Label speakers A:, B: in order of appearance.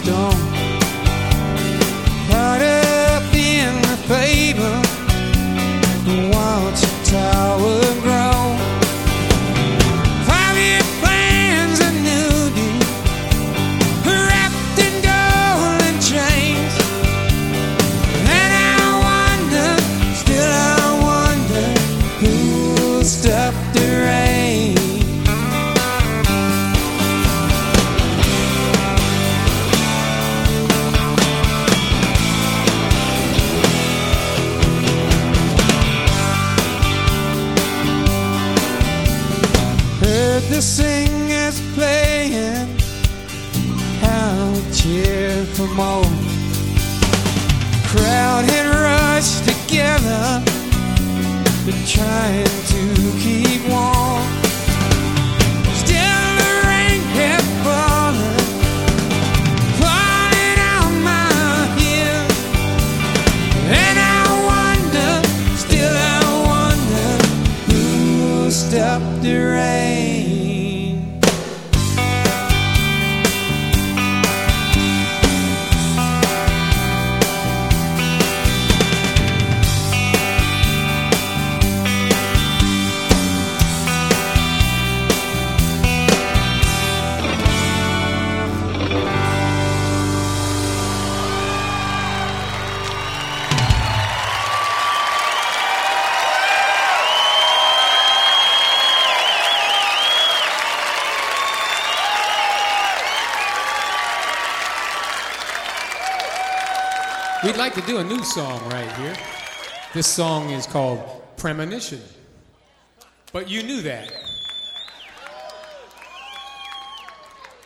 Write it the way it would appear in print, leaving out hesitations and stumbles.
A: stone. Caught up in the paper, watch the tower grow. 5-year plans are nudie, wrapped in golden chains. And I wonder, still I wonder, who'll stop the rain? The singers playing, how we cheer for more. Crowd had rushed together, but trying to keep warm. Still the rain kept falling, falling on my heels. And I wonder, still I wonder, who will stop the rain?
B: We'd like to do a new song right here. This song is called Premonition. But you knew that.